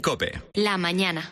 COPE. La mañana.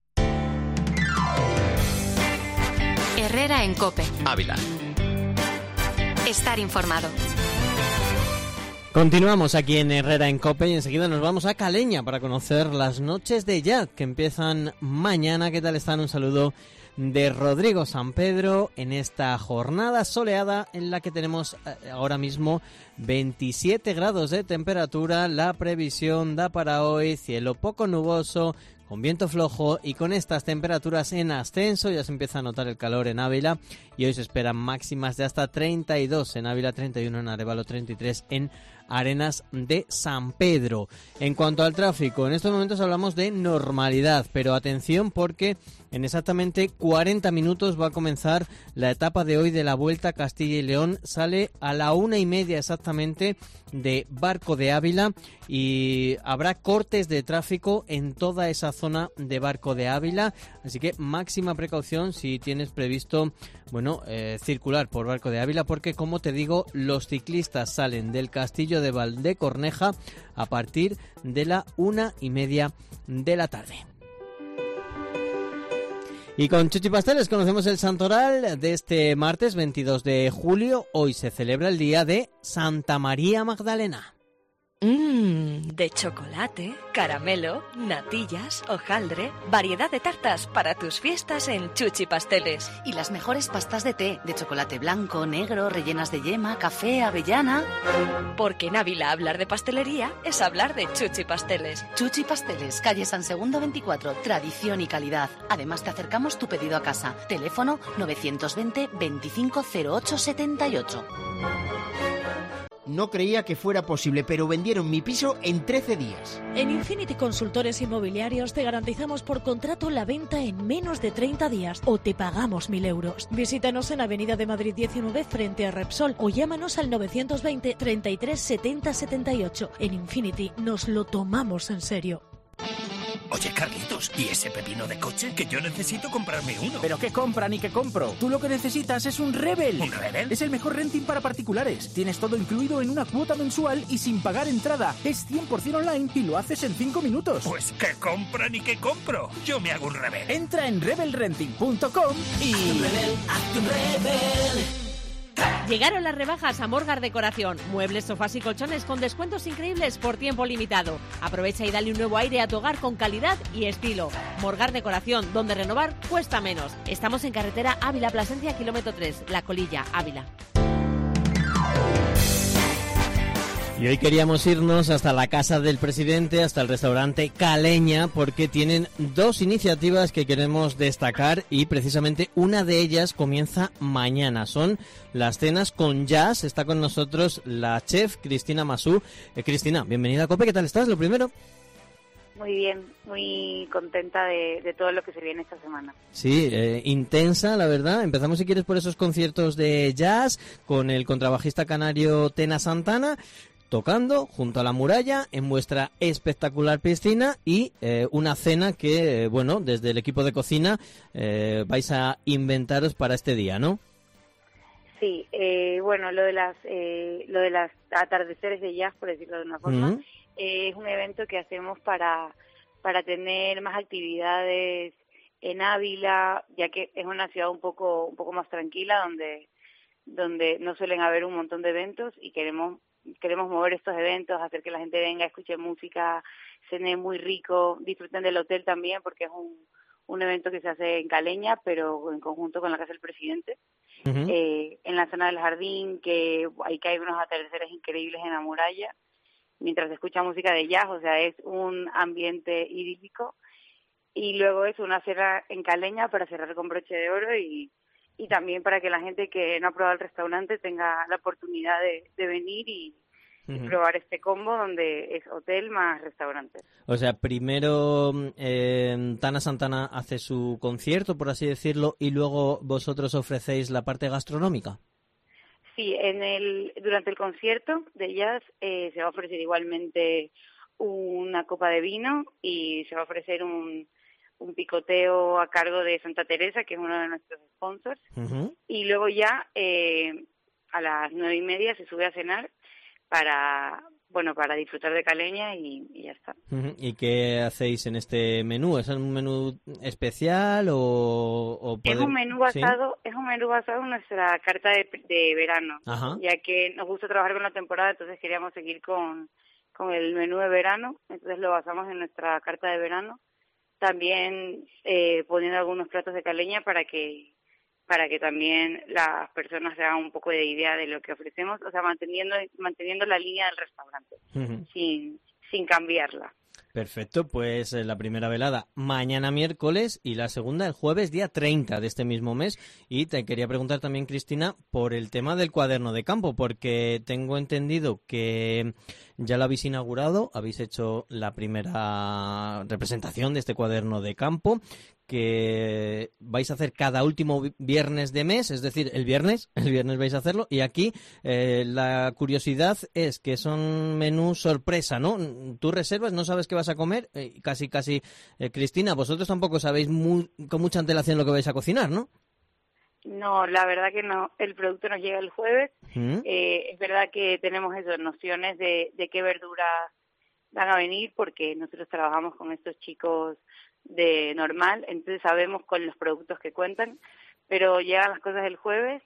Herrera en COPE. Ávila. Estar informado. Continuamos aquí en Herrera en COPE y enseguida nos vamos a Caleña para conocer las noches de jazz que empiezan mañana. ¿Qué tal están? Un saludo de Rodrigo San Pedro en esta jornada soleada en la que tenemos ahora mismo 27 grados de temperatura. La previsión da para hoy cielo poco nuboso, con viento flojo y con estas temperaturas en ascenso. Ya se empieza a notar el calor en Ávila y hoy se esperan máximas de hasta 32 en Ávila, 31 en Arévalo, 33 en Arenas de San Pedro. En cuanto al tráfico, en estos momentos hablamos de normalidad, pero atención porque en exactamente 40 minutos va a comenzar la etapa de hoy de la Vuelta a Castilla y León. Sale a la 1:30 exactamente de Barco de Ávila y habrá cortes de tráfico en toda esa zona de Barco de Ávila, así que máxima precaución si tienes previsto, circular por Barco de Ávila, porque como te digo, los ciclistas salen del Castillo de Valdecorneja a partir de la 1:30 de la tarde. Y con Chuchi Pasteles conocemos el santoral de este martes 22 de julio. Hoy se celebra el día de Santa María Magdalena. De chocolate, caramelo, natillas, hojaldre, variedad de tartas para tus fiestas en Chuchi Pasteles. Y las mejores pastas de té, de chocolate blanco, negro, rellenas de yema, café, avellana. Porque en Ávila hablar de pastelería es hablar de Chuchi Pasteles. Chuchi Pasteles, calle San Segundo 24, tradición y calidad. Además te acercamos tu pedido a casa. Teléfono 920 25 08 78. No creía que fuera posible, pero vendieron mi piso en 13 días. En Infinity Consultores Inmobiliarios te garantizamos por contrato la venta en menos de 30 días o te pagamos 1.000 euros. Visítanos en Avenida de Madrid 19 frente a Repsol o llámanos al 920 33 70 78. En Infinity nos lo tomamos en serio. Oye, Carlitos, ¿y ese pepino de coche? Que yo necesito comprarme uno. ¿Pero qué compra ni qué compro? Tú lo que necesitas es un Rebel. ¿Un Rebel? Es el mejor renting para particulares. Tienes todo incluido en una cuota mensual y sin pagar entrada. Es 100% online y lo haces en 5 minutos. Pues ¿qué compra ni qué compro? Yo me hago un Rebel. Entra en rebelrenting.com y... Hazte un Rebel. Llegaron las rebajas a Morgar Decoración. Muebles, sofás y colchones con descuentos increíbles por tiempo limitado. Aprovecha y dale un nuevo aire a tu hogar con calidad y estilo. Morgar Decoración, donde renovar cuesta menos. Estamos en carretera Ávila-Plasencia, kilómetro 3, La Colilla, Ávila. Y hoy queríamos irnos hasta la casa del presidente, hasta el restaurante Caleña, porque tienen dos iniciativas que queremos destacar y precisamente una de ellas comienza mañana. Son las cenas con jazz. Está con nosotros la chef Cristina Masú. Cristina, bienvenida a COPE. ¿Qué tal estás? Lo primero. Muy bien, muy contenta de todo lo que se viene esta semana. Sí, intensa, la verdad. Empezamos, si quieres, por esos conciertos de jazz con el contrabajista canario Tena Santana, tocando junto a la muralla en vuestra espectacular piscina y una cena que, desde el equipo de cocina vais a inventaros para este día, ¿no? Sí, lo de las atardeceres de jazz, por decirlo de una forma, es un evento que hacemos para tener más actividades en Ávila, ya que es una ciudad un poco más tranquila, donde no suelen haber un montón de eventos y queremos mover estos eventos, hacer que la gente venga, escuche música, cene muy rico, disfruten del hotel también, porque es un evento que se hace en Caleña, pero en conjunto con la Casa del Presidente, en la zona del jardín, que hay unos atardeceres increíbles en la muralla, mientras se escucha música de jazz, o sea, es un ambiente idílico. Y luego es una cena en Caleña para cerrar con broche de oro y también para que la gente que no ha probado el restaurante tenga la oportunidad de venir y probar este combo donde es hotel más restaurante. O sea, primero Tana Santana hace su concierto, por así decirlo, y luego vosotros ofrecéis la parte gastronómica. Sí, durante el concierto de jazz se va a ofrecer igualmente una copa de vino y se va a ofrecer un picoteo a cargo de Santa Teresa, que es uno de nuestros sponsors, y luego ya a las 9:30 se sube a cenar para bueno, para disfrutar de Caleña y ya está. ¿Y qué hacéis en este menú? ¿Es un menú especial o es un menú basado, ¿sí? Es un menú basado en nuestra carta de verano. Ajá. Ya que nos gusta trabajar con la temporada, entonces queríamos seguir con el menú de verano, entonces lo basamos en nuestra carta de verano, también poniendo algunos platos de Caleña para que también las personas se hagan un poco de idea de lo que ofrecemos, o sea, manteniendo la línea del restaurante, sin cambiarla. Perfecto, pues la primera velada mañana miércoles y la segunda el jueves día 30 de este mismo mes. Y te quería preguntar también, Cristina, por el tema del cuaderno de campo, porque tengo entendido que ya lo habéis inaugurado, habéis hecho la primera representación de este cuaderno de campo, que vais a hacer cada último viernes de mes, es decir, el viernes vais a hacerlo, y aquí la curiosidad es que son menús sorpresa, ¿no? Tú reservas, no sabes qué vas a comer, casi, Cristina, vosotros tampoco sabéis con mucha antelación lo que vais a cocinar, ¿no? No, la verdad que no, el producto nos llega el jueves, es verdad que tenemos esas nociones de qué verduras van a venir, porque nosotros trabajamos con estos chicos de normal, entonces sabemos con los productos que cuentan, pero llegan las cosas el jueves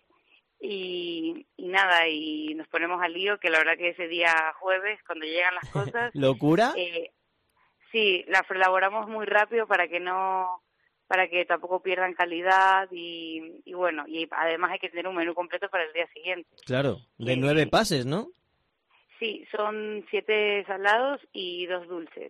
y nada, y nos ponemos al lío, que la verdad que ese día jueves, cuando llegan las cosas... ¿Locura? Sí, las elaboramos muy rápido para que tampoco pierdan calidad y bueno, y además hay que tener un menú completo para el día siguiente. Claro, de 9 pases, ¿no? Sí, son 7 salados y 2 dulces.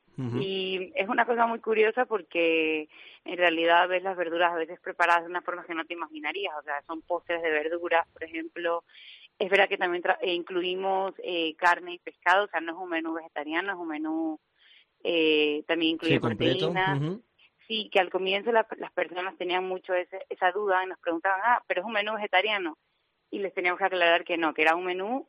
Y es una cosa muy curiosa porque en realidad ves las verduras a veces preparadas de una forma que no te imaginarías, o sea, son postres de verduras, por ejemplo. Es verdad que también incluimos carne y pescado, o sea, no es un menú vegetariano, es un menú también incluye proteínas. Sí, que al comienzo las personas tenían mucho esa duda y nos preguntaban, pero es un menú vegetariano, y les teníamos que aclarar que no, que era un menú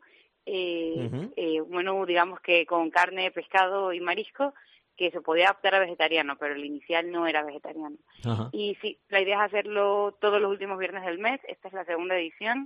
digamos que con carne, pescado y marisco, que se podía adaptar a vegetariano, pero el inicial no era vegetariano. Y sí, la idea es hacerlo todos los últimos viernes del mes. Esta es la segunda edición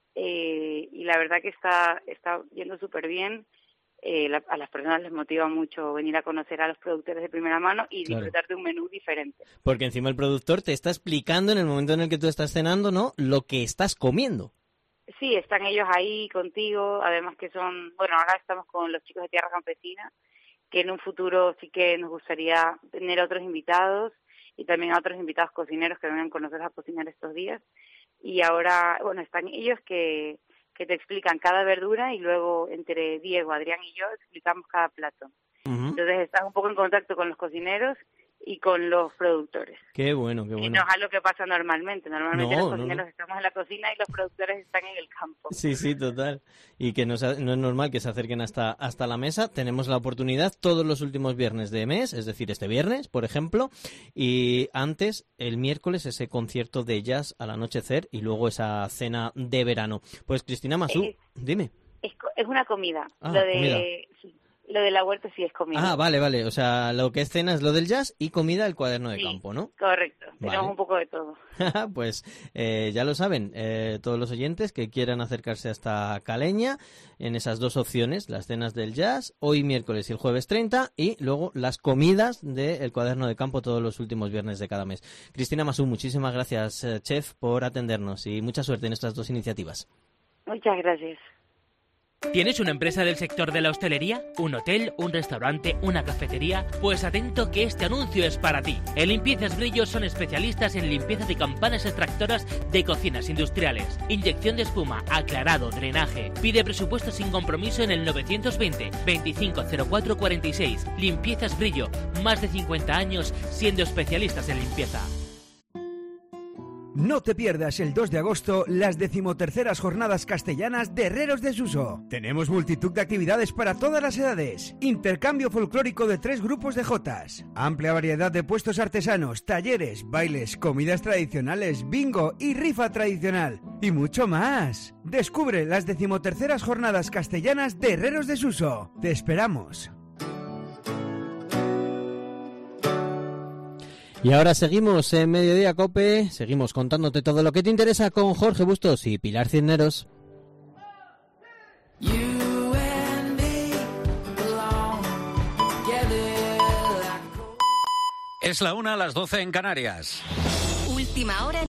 y la verdad que está yendo súper bien. A las personas les motiva mucho venir a conocer a los productores de primera mano y disfrutar de un menú diferente. Porque encima el productor te está explicando en el momento en el que tú estás cenando, ¿no?, lo que estás comiendo. Sí, están ellos ahí contigo, además que ahora estamos con los chicos de Tierra Campesina, que en un futuro sí que nos gustaría tener otros invitados y también a otros invitados cocineros que vengan con nosotros a cocinar estos días. Y ahora, están ellos que te explican cada verdura y luego entre Diego, Adrián y yo explicamos cada plato. Entonces estás un poco en contacto con los cocineros y con los productores. Qué bueno. Y no es algo que pasa normalmente. Normalmente los cocineros estamos en la cocina y los productores están en el campo. Sí, total. Y que no es normal que se acerquen hasta la mesa. Tenemos la oportunidad todos los últimos viernes de mes, es decir, este viernes, por ejemplo, y antes, el miércoles, ese concierto de jazz al anochecer y luego esa cena de verano. Pues Cristina Masú, dime. Es una comida. Comida. Lo de la huerta sí es comida. Vale. O sea, lo que es cena es lo del jazz y comida el cuaderno de campo, ¿no? Correcto. Tenemos un poco de todo. Pues ya lo saben, todos los oyentes que quieran acercarse hasta Caleña, en esas dos opciones, las cenas del jazz, hoy miércoles y el jueves 30, y luego las comidas del cuaderno de campo todos los últimos viernes de cada mes. Cristina Masú, muchísimas gracias, chef, por atendernos y mucha suerte en estas dos iniciativas. Muchas gracias. ¿Tienes una empresa del sector de la hostelería? ¿Un hotel? ¿Un restaurante? ¿Una cafetería? Pues atento que este anuncio es para ti. En Limpiezas Brillo son especialistas en limpieza de campanas extractoras de cocinas industriales, inyección de espuma, aclarado, drenaje. Pide presupuesto sin compromiso en el 920 250446. Limpiezas Brillo, más de 50 años siendo especialistas en limpieza. No te pierdas el 2 de agosto las 13º Jornadas Castellanas de Herreros de Suso. Tenemos multitud de actividades para todas las edades. Intercambio folclórico de 3 grupos de jotas. Amplia variedad de puestos artesanos, talleres, bailes, comidas tradicionales, bingo y rifa tradicional. Y mucho más. Descubre las 13º Jornadas Castellanas de Herreros de Suso. Te esperamos. Y ahora seguimos en Mediodía Cope, seguimos contándote todo lo que te interesa con Jorge Bustos y Pilar Cisneros. Es la 1, las 12 en Canarias. Última hora.